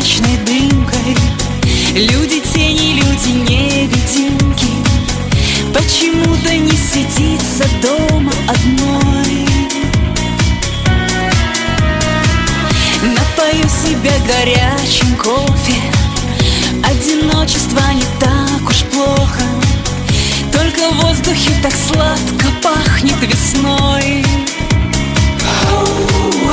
прозрачной дымкой. Люди тени, люди невидимки. Почему-то не сидится дома одной. Напою себя горячим кофе. Одиночество не так уж плохо. Только в воздухе так сладко пахнет весной.